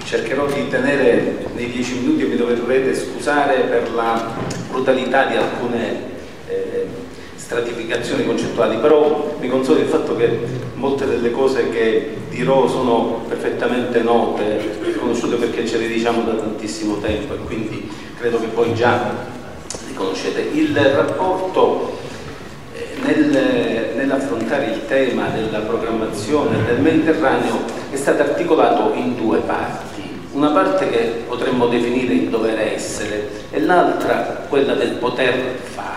Cercherò di tenere nei 10 minuti e mi dovrete scusare per la brutalità di alcune stratificazioni concettuali, però mi consola il fatto che molte delle cose che dirò sono perfettamente note, conosciute perché ce le diciamo da tantissimo tempo e quindi credo che voi già li conoscete. Il rapporto nell'affrontare il tema della programmazione del Mediterraneo è stato articolato in due parti. Una parte che potremmo definire il dover essere e l'altra quella del poter fare.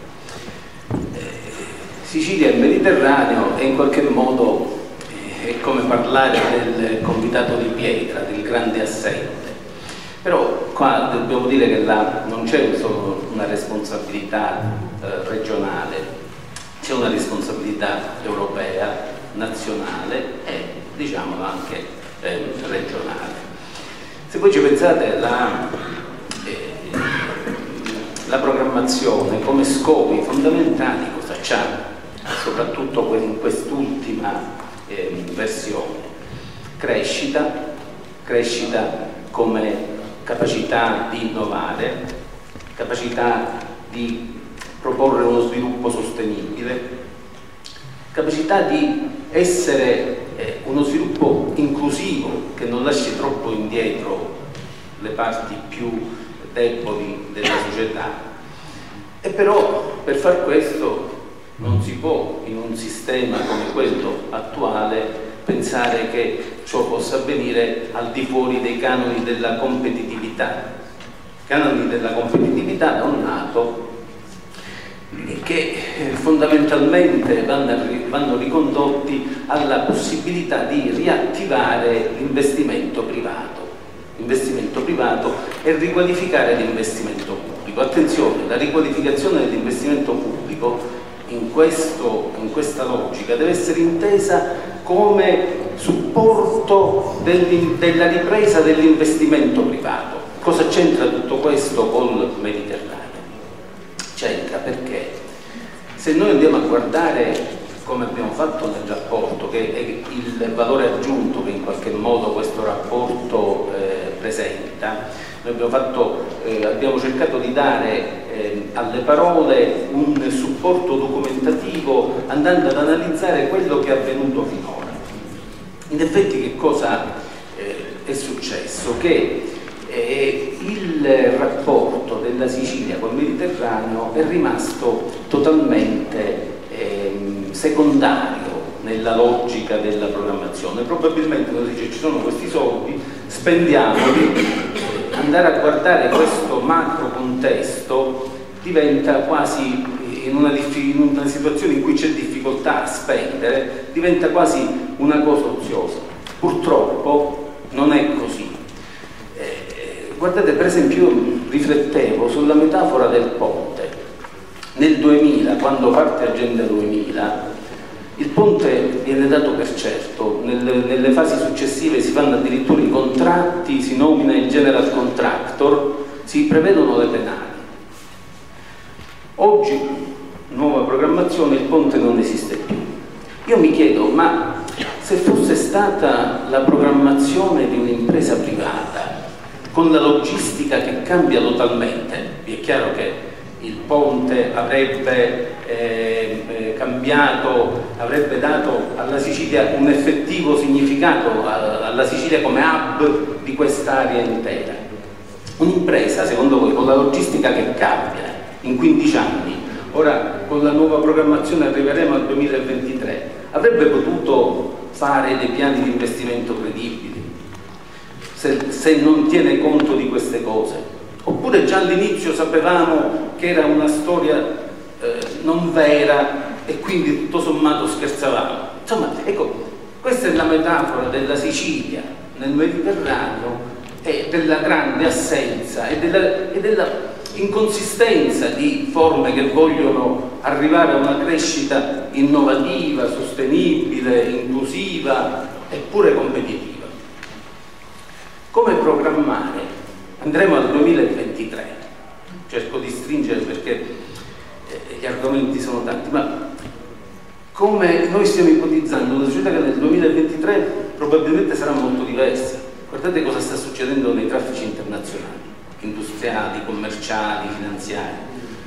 Sicilia e il Mediterraneo è in qualche modo è come parlare del convitato di pietra, del grande assente. Però qua dobbiamo dire che non c'è solo una responsabilità regionale, c'è una responsabilità europea, nazionale e diciamo anche regionale. Se voi ci pensate, la programmazione come scopi fondamentali cosa c'ha? Soprattutto in quest'ultima versione. Crescita come capacità di innovare, capacità di proporre uno sviluppo sostenibile, capacità di essere uno sviluppo inclusivo che non lasci troppo indietro le parti più deboli della società. E però per far questo non si può, in un sistema come quello attuale, pensare che ciò possa avvenire al di fuori dei canoni della competitività. Canoni della competitività da un lato che fondamentalmente vanno ricondotti alla possibilità di riattivare l'investimento privato e riqualificare l'investimento pubblico. Attenzione, la riqualificazione dell'investimento pubblico in questa logica deve essere intesa come supporto della ripresa dell'investimento privato. Cosa c'entra tutto questo col Mediterraneo? C'entra perché se noi andiamo a guardare come abbiamo fatto nel rapporto, che è il valore aggiunto che in qualche modo questo rapporto presenta, noi abbiamo cercato di dare alle parole un supporto documentativo andando ad analizzare quello che è avvenuto finora. In effetti che cosa è successo? Che il rapporto della Sicilia col Mediterraneo è rimasto totalmente secondario nella logica della programmazione. Probabilmente uno dice: ci sono questi soldi, spendiamoli. Andare a guardare questo macro contesto diventa quasi, in una situazione in cui c'è difficoltà a spendere, diventa quasi una cosa oziosa. Purtroppo non è così. Guardate, per esempio, io riflettevo sulla metafora del ponte. Nel 2000, quando parte Agenda 2000, il ponte viene dato per certo, nelle fasi successive si fanno addirittura i contratti, si nomina il general contractor, si prevedono le penali. Oggi, nuova programmazione, il ponte non esiste più. Io mi chiedo, ma se fosse stata la programmazione di un'impresa privata, con la logistica che cambia totalmente, vi è chiaro che il ponte avrebbe cambiato, avrebbe dato alla Sicilia un effettivo significato, alla Sicilia come hub di quest'area intera. Un'impresa, secondo voi, con la logistica che cambia in 15 anni, ora con la nuova programmazione arriveremo al 2023, avrebbe potuto fare dei piani di investimento credibili se non tiene conto di queste cose? Oppure già all'inizio sapevamo che era una storia non vera e quindi tutto sommato scherzavamo? Insomma, ecco, questa è la metafora della Sicilia nel Mediterraneo e della grande assenza e della inconsistenza di forme che vogliono arrivare a una crescita innovativa, sostenibile, inclusiva eppure competitiva. Come programmare? Andremo al 2023, cerco di stringere perché gli argomenti sono tanti, ma come noi stiamo ipotizzando una società che nel 2023 probabilmente sarà molto diversa. guardate cosa sta succedendo nei traffici internazionali, industriali, commerciali, finanziari.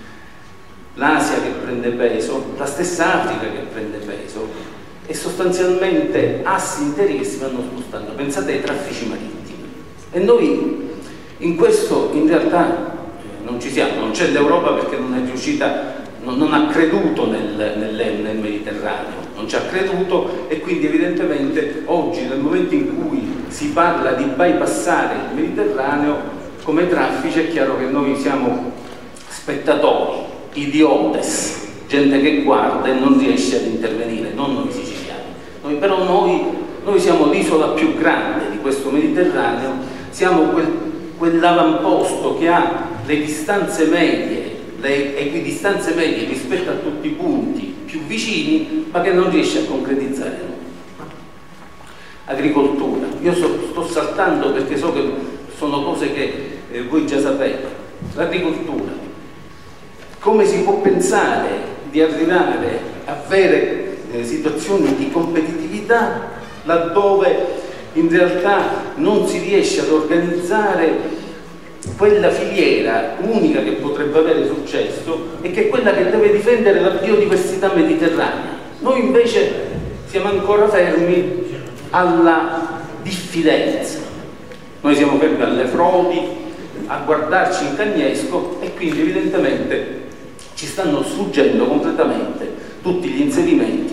L'Asia che prende peso, la stessa Africa che prende peso, e sostanzialmente assi interi che si vanno spostando. Pensate ai traffici marittimi. E noi in questo in realtà non ci siamo, non c'è l'Europa perché non è riuscita, non ha creduto nel Mediterraneo, non ci ha creduto, e quindi evidentemente oggi, nel momento in cui si parla di bypassare il Mediterraneo come traffici, è chiaro che noi siamo spettatori, idiotes, gente che guarda e non riesce ad intervenire, non noi siciliani. Però noi siamo l'isola più grande di questo Mediterraneo, siamo quell'avamposto che ha le distanze medie, le equidistanze medie rispetto a tutti i punti più vicini, ma che non riesce a concretizzare nulla. Agricoltura, io sto saltando perché so che sono cose che voi già sapete. L'agricoltura, come si può pensare di arrivare a avere situazioni di competitività laddove in realtà non si riesce ad organizzare quella filiera unica che potrebbe avere successo e che è quella che deve difendere la biodiversità mediterranea. Noi invece siamo ancora fermi alla diffidenza, noi siamo fermi alle frodi, a guardarci in cagnesco, e quindi evidentemente ci stanno sfuggendo completamente tutti gli inserimenti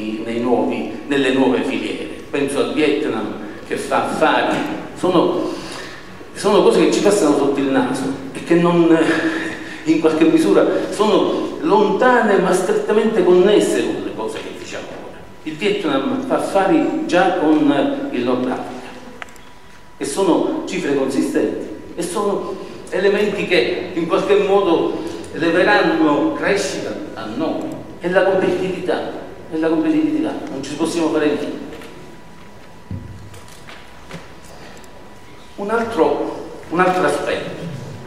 nelle nuove filiere. Penso al Vietnam che fa affari, sono cose che ci passano sotto il naso e che non, in qualche misura sono lontane ma strettamente connesse con le cose che diciamo ora. Il Vietnam fa affari già con il Nord Africa e sono cifre consistenti e sono elementi che in qualche modo leveranno crescita a noi e la competitività, non ci possiamo fare niente. Un altro aspetto,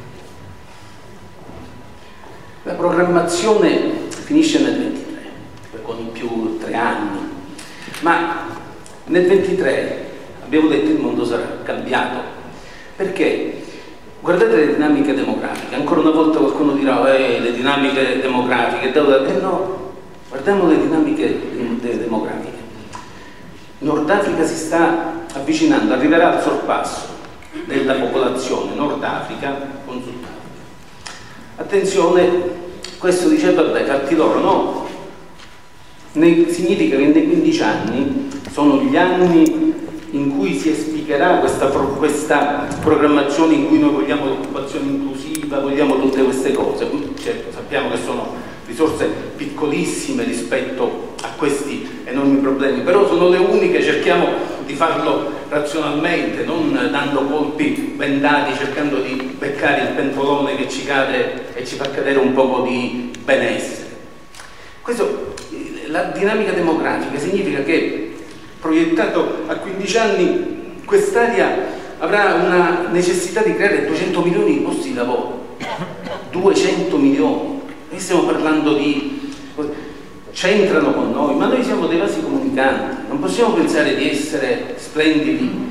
la programmazione finisce nel 23, con i più 3 anni, ma nel 23 abbiamo detto il mondo sarà cambiato, perché guardate le dinamiche demografiche. Ancora una volta qualcuno dirà le dinamiche demografiche, no, guardiamo le dinamiche demografiche. Nord Africa si sta avvicinando, arriverà al sorpasso della popolazione Nord Africa con Sud Africa. Attenzione, questo dice vabbè, fatti loro, no? Significa che nei 15 anni sono gli anni in cui si esplicherà questa programmazione in cui noi vogliamo l'occupazione inclusiva, vogliamo tutte queste cose. Certo, sappiamo che sono risorse piccolissime rispetto a questi enormi problemi, però sono le uniche, cerchiamo di farlo razionalmente, non dando colpi bendati, cercando di beccare il pentolone che ci cade e ci fa cadere un poco di benessere. La dinamica demografica significa che, proiettato a 15 anni, quest'area avrà una necessità di creare 200 milioni di posti di lavoro. 200 milioni. Noi stiamo parlando di... c'entrano con noi, ma noi siamo dei vasi comunicanti, non possiamo pensare di essere splendidi,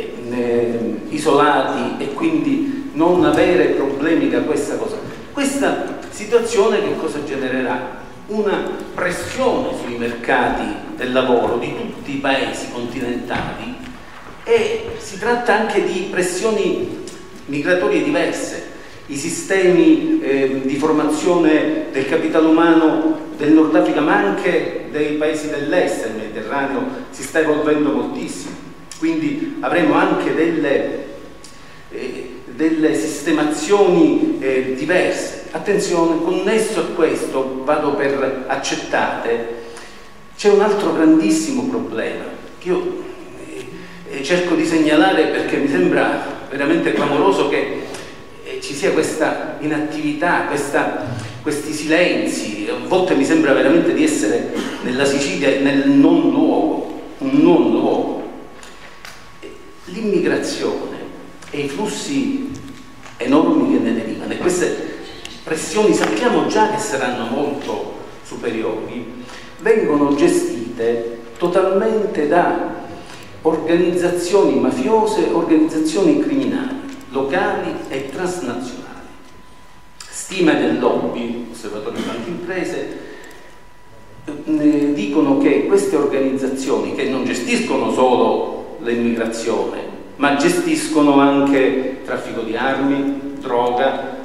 isolati e quindi non avere problemi da questa cosa. Questa situazione che cosa genererà? Una pressione sui mercati del lavoro di tutti i paesi continentali, e si tratta anche di pressioni migratorie diverse. I sistemi di formazione del capitale umano del Nord Africa, ma anche dei paesi dell'est del Mediterraneo, si sta evolvendo moltissimo, quindi avremo anche delle sistemazioni diverse. Attenzione, connesso a questo, vado per accettate, c'è un altro grandissimo problema che io cerco di segnalare perché mi sembra veramente clamoroso che ci sia questa inattività, questi silenzi. A volte mi sembra veramente di essere nella Sicilia nel non luogo, un non luogo. L'immigrazione e i flussi enormi che ne derivano, e queste pressioni sappiamo già che saranno molto superiori, vengono gestite totalmente da organizzazioni mafiose, organizzazioni criminali, locali e transnazionali. Stime del lobby, osservatori di banche imprese, dicono che queste organizzazioni, che non gestiscono solo l'immigrazione, ma gestiscono anche traffico di armi, droga,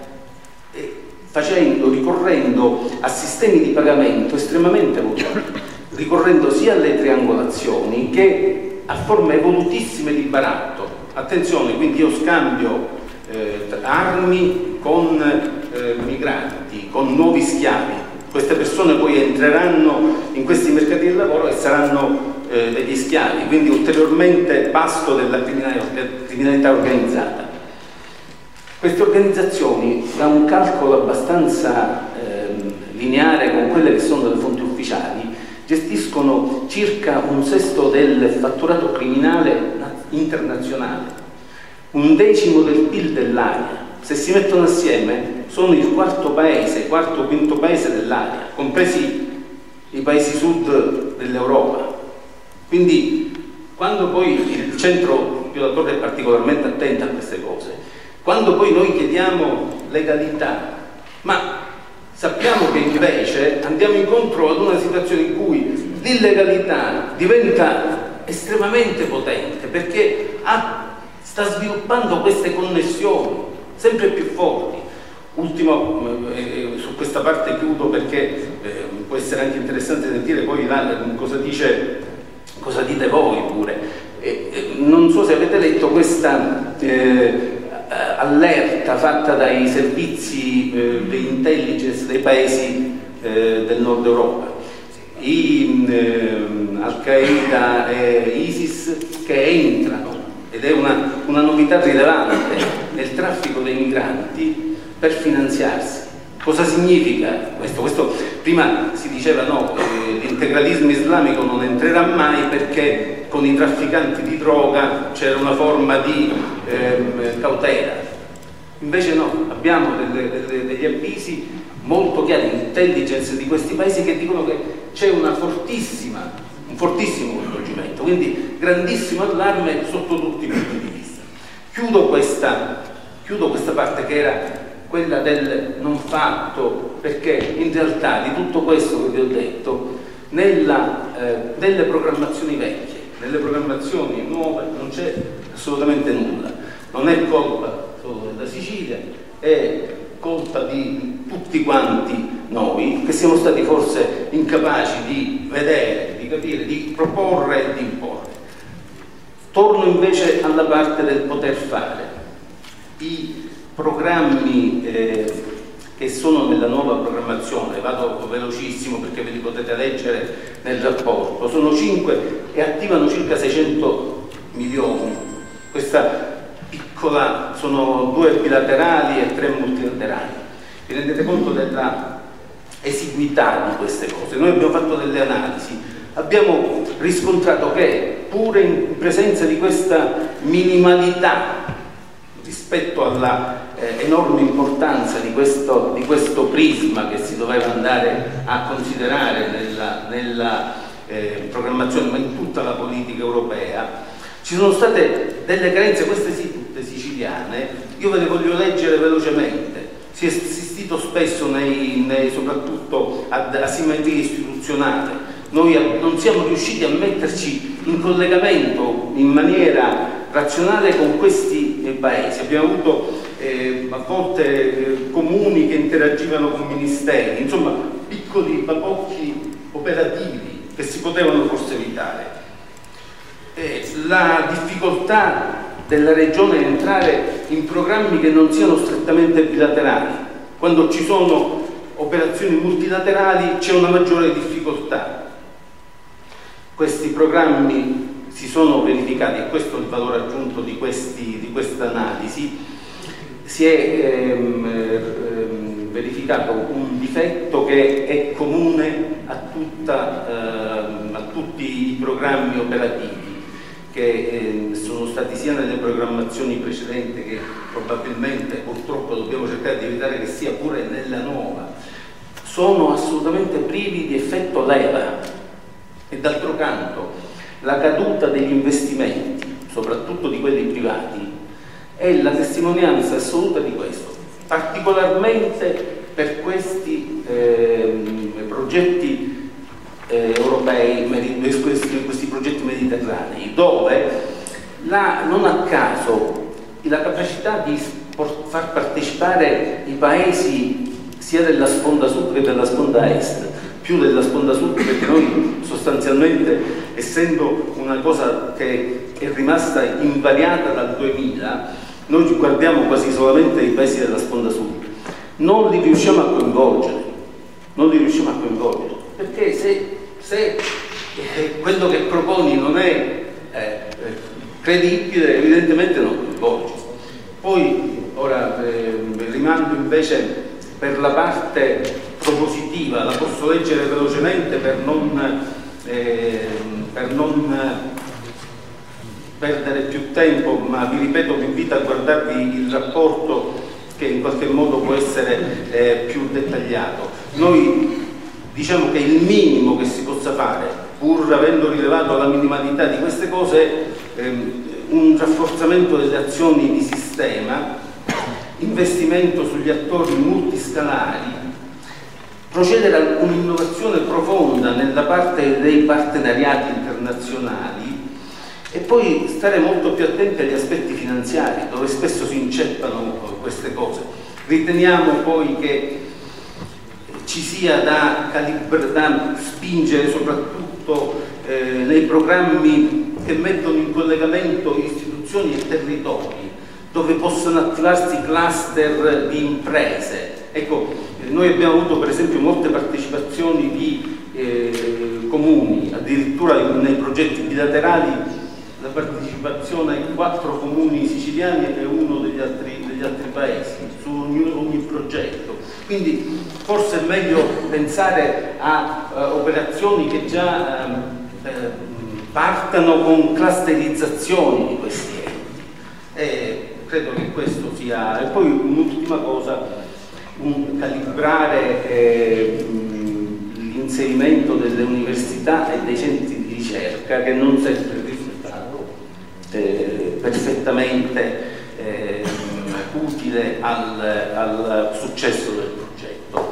ricorrendo a sistemi di pagamento estremamente volati, ricorrendo sia alle triangolazioni che a forme evolutissime di baratto. Attenzione, quindi io scambio armi con migranti, con nuovi schiavi. Queste persone poi entreranno in questi mercati del lavoro e saranno degli schiavi, quindi ulteriormente pasto della criminalità organizzata. Queste organizzazioni, da un calcolo abbastanza lineare con quelle che sono le fonti ufficiali, gestiscono circa 1/6 del fatturato criminale internazionale, 1/10 del PIL dell'area. Se si mettono assieme sono il quarto o quinto paese dell'area, compresi i paesi sud dell'Europa. Quindi quando poi il centro Pio La Torre è particolarmente attento a queste cose, quando poi noi chiediamo legalità, ma sappiamo che invece andiamo incontro ad una situazione in cui l'illegalità diventa estremamente potente, perché sta sviluppando queste connessioni sempre più forti. Ultimo, su questa parte chiudo perché può essere anche interessante sentire poi cosa dite voi pure. Non so se avete letto questa allerta fatta dai servizi di intelligence dei paesi del nord Europa, Al-Qaeda e ISIS, che entrano, ed è una novità rilevante, nel traffico dei migranti per finanziarsi. Cosa significa questo? Questo prima si diceva no, l'integralismo islamico non entrerà mai perché con i trafficanti di droga c'era una forma di cautela. Invece no, abbiamo degli avvisi molto chiari, l'intelligence di questi paesi che dicono che c'è un fortissimo coinvolgimento, quindi grandissimo allarme sotto tutti i punti di vista. Chiudo questa parte che era quella del non fatto, perché in realtà di tutto questo che vi ho detto, nelle programmazioni vecchie, nelle programmazioni nuove non c'è assolutamente nulla. Non è colpa solo della Sicilia, è colpa di tutti quanti noi che siamo stati forse incapaci di vedere, di capire, di proporre e di imporre. Torno invece alla parte del poter fare. I programmi che sono nella nuova programmazione, vado velocissimo perché ve li potete leggere nel rapporto, sono 5 e attivano circa 600 milioni. Questa piccola, sono 2 bilaterali e 3 multilaterali. Vi rendete conto della esiguità di queste cose? Noi abbiamo fatto delle analisi, abbiamo riscontrato che pure in presenza di questa minimalità rispetto alla enorme importanza di questo prisma che si doveva andare a considerare nella programmazione, ma in tutta la politica europea, ci sono state delle carenze, queste sì tutte siciliane. Io ve le voglio leggere velocemente. Si è assistito spesso soprattutto ad asimmetria istituzionale. Noi non siamo riusciti a metterci in collegamento in maniera razionale con questi paesi. Abbiamo avuto a volte comuni che interagivano con ministeri, insomma piccoli babocchi operativi che si potevano forse evitare. La difficoltà della regione a entrare in programmi che non siano strettamente bilaterali. Quando ci sono operazioni multilaterali c'è una maggiore difficoltà. Questi programmi si sono verificati, e questo è il valore aggiunto di questa analisi, si è verificato un difetto che è comune a tutti i programmi operativi che sono stati sia nelle programmazioni precedenti che probabilmente purtroppo dobbiamo cercare di evitare che sia pure nella nuova. Sono assolutamente privi di effetto leva e d'altro canto la caduta degli investimenti, soprattutto di quelli privati, è la testimonianza assoluta di questo, particolarmente per questi progetti europei, questi progetti mediterranei, dove non a caso la capacità di far partecipare i paesi sia della sponda sud che della sponda est, più della sponda sud perché noi sostanzialmente, essendo una cosa che è rimasta invariata dal 2000, noi guardiamo quasi solamente i paesi della sponda sud, non li riusciamo a coinvolgere, perché se quello che proponi non è credibile, evidentemente non coinvolge. Poi ora rimando invece per la parte propositiva, la posso leggere velocemente per non perdere più tempo, ma vi ripeto, vi invito a guardarvi il rapporto che in qualche modo può essere più dettagliato. Noi diciamo che il minimo che si possa fare, pur avendo rilevato la minimalità di queste cose, è un rafforzamento delle azioni di sistema, investimento sugli attori multiscalari, procedere a un'innovazione profonda nella parte dei partenariati internazionali e poi stare molto più attenti agli aspetti finanziari, dove spesso si inceppano queste cose. Riteniamo poi che ci sia da spingere soprattutto nei programmi che mettono in collegamento istituzioni e territori, dove possono attivarsi cluster di imprese. Ecco, noi abbiamo avuto per esempio molte partecipazioni di comuni, addirittura nei progetti bilaterali la partecipazione ai 4 comuni siciliani e uno degli altri paesi su ogni progetto. Quindi forse è meglio pensare a operazioni che già partano con clusterizzazioni di questi enti. Credo che questo sia. E poi un'ultima cosa, calibrare l'inserimento delle università e dei centri di ricerca, che non sempre è risultato perfettamente utile al successo del